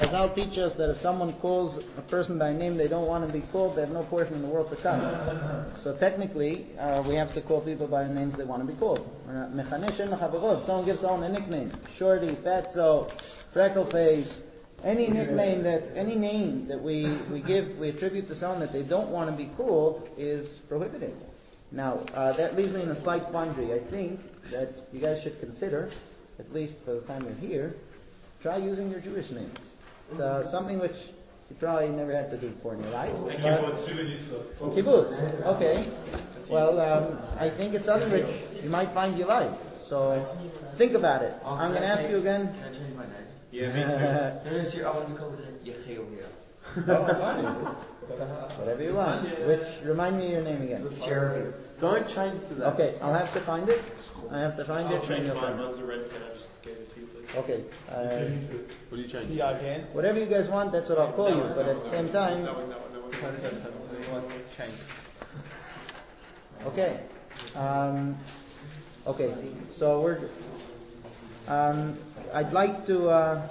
Chazal teach us that if someone calls a person by a name they don't want to be called, they have no portion in the world to come. So technically, we have to call people by the names they want to be called. If someone gives someone a nickname, Shorty, Fatso, Freckleface, any name that we attribute to someone that they don't want to be called is prohibited. Now, that leaves me in a slight quandary. I think that you guys should consider, at least for the time you're here, try using your Jewish names. It's something which you probably never had to do before in your life. Kibbutz. Okay. Well, I think it's something which you might find you like. So, think about it. I'm going to ask you again. Can I change my name? Yeah, me too. I want to be called Yechiel here. Whatever you want. Which, remind me of your name again. Jeremy. Don't change to that. Okay, I'll have to find it. I'll change mine. Mine's a red pen. I just gave it to you, please. Okay. What do you change? Whatever you guys want, that's what I'll call you. But at the same time... That one. Change. Okay. Okay. So we're... I'd like to...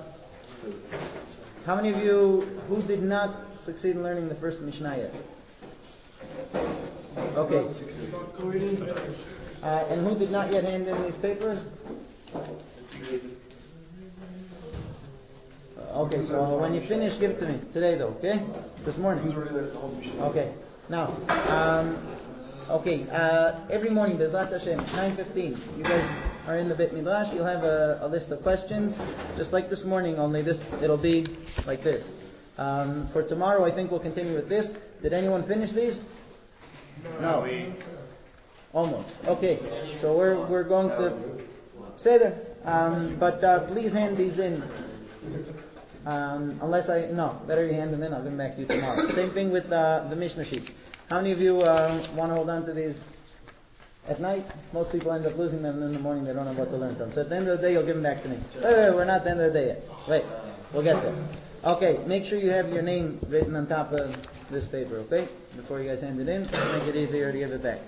how many of you who did not succeed in learning the first Mishnah yet? Okay. And who did not yet hand in these papers? Okay, so when you finish, give it to me. Today though, okay? This morning. Okay. Now, every morning, Bezat Hashem, 9:15, you guys are in the Beit Midrash, you'll have a list of questions, just like this morning, only it'll be like this. For tomorrow, I think we'll continue with this. Did anyone finish these? No. Almost. Okay, so we're going to say there. But please hand these in. Better you hand them in, I'll give them back to you tomorrow. Same thing with the Mishnah sheets. How many of you want to hold on to these at night? Most people end up losing them, and in the morning they don't know what to learn from. So at the end of the day, you'll give them back to me. Wait, we're not at the end of the day yet. Wait, we'll get there. Okay, make sure you have your name written on top of this paper, okay? Before you guys hand it in, make it easier to give it back.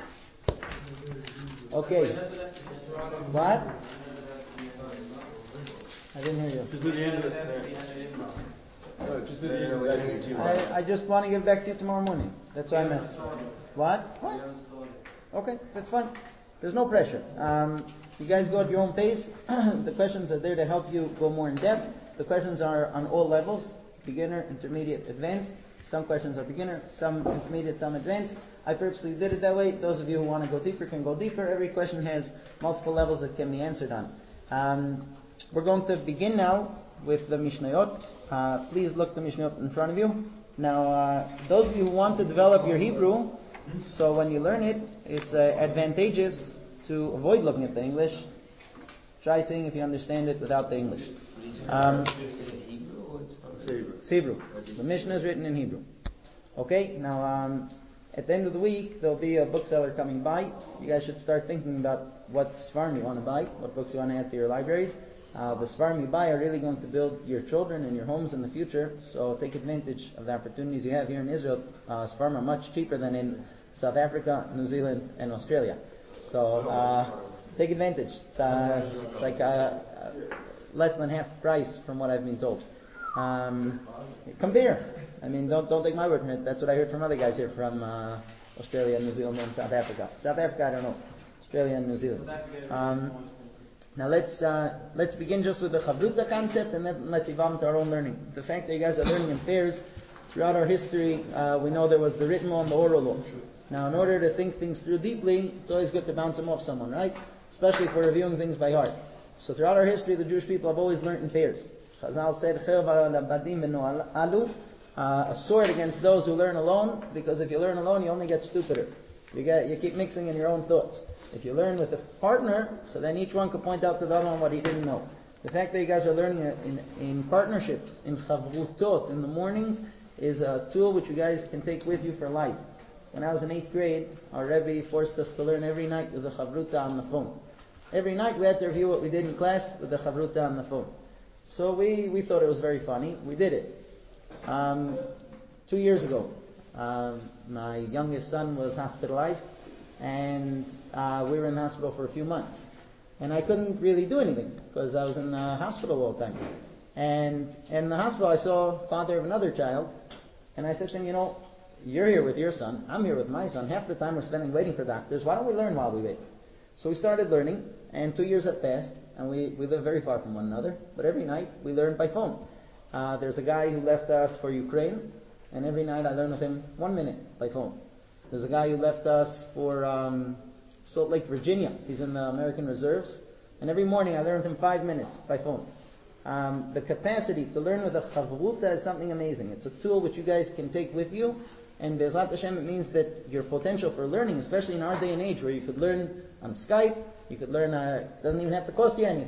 Okay. What? I didn't hear you. I just want to give it back to you tomorrow morning. That's why I'm asking. What? Okay, that's fine. There's no pressure. You guys go at your own pace. The questions are there to help you go more in depth. The questions are on all levels. Beginner, intermediate, advanced. Some questions are beginner, some intermediate, some advanced. I purposely did it that way. Those of you who want to go deeper can go deeper. Every question has multiple levels that can be answered on. We're going to begin now with the Mishnayot. Please look the Mishnayot in front of you. Now, those of you who want to develop your Hebrew, so when you learn it, it's advantageous to avoid looking at the English. Try seeing if you understand it without the English. It's Hebrew. The Mishnah is written in Hebrew. Okay, now at the end of the week, there'll be a bookseller coming by. You guys should start thinking about what Sfarim you want to buy, what books you want to add to your libraries. The Sfarim you buy are really going to build your children and your homes in the future, so take advantage of the opportunities you have here in Israel. Sfarim are much cheaper than in South Africa, New Zealand, and Australia. So take advantage. It's like less than half price from what I've been told. Compare. I mean, don't take my word for it. That's what I heard from other guys here from Australia, New Zealand, and South Africa. South Africa, I don't know. Australia and New Zealand. Now let's begin just with the Chavruta concept, and then let's evolve into our own learning. The fact that you guys are learning in pairs, throughout our history, we know there was the written law and the oral law. Now, in order to think things through deeply, it's always good to bounce them off someone, right? Especially if we're reviewing things by heart. So throughout our history, the Jewish people have always learned in pairs. Chazal said, a sword against those who learn alone, because if you learn alone, you only get stupider. You keep mixing in your own thoughts. If you learn with a partner, so then each one could point out to the other one what he didn't know. The fact that you guys are learning in partnership, in chavrutot, in the mornings, is a tool which you guys can take with you for life. When I was in 8th grade, our Rebbe forced us to learn every night with the chavruta on the phone. Every night we had to review what we did in class with the chavruta on the phone. So we thought it was very funny. We did it. 2 years ago, my youngest son was hospitalized, and we were in the hospital for a few months. And I couldn't really do anything because I was in the hospital all the time. And in the hospital, I saw father of another child, and I said to him, you're here with your son, I'm here with my son. Half the time we're spending waiting for doctors. Why don't we learn while we wait? So we started learning, and 2 years have passed, and we live very far from one another, but every night we learn by phone. There's a guy who left us for Ukraine, and every night I learn with him 1 minute by phone. There's a guy who left us for Salt Lake, Virginia. He's in the American Reserves, and every morning I learn with him 5 minutes by phone. The capacity to learn with a chavruta is something amazing. It's a tool which you guys can take with you, and Be'ezrat Hashem, it means that your potential for learning, especially in our day and age where you could learn on Skype, you could learn, it doesn't even have to cost you anything.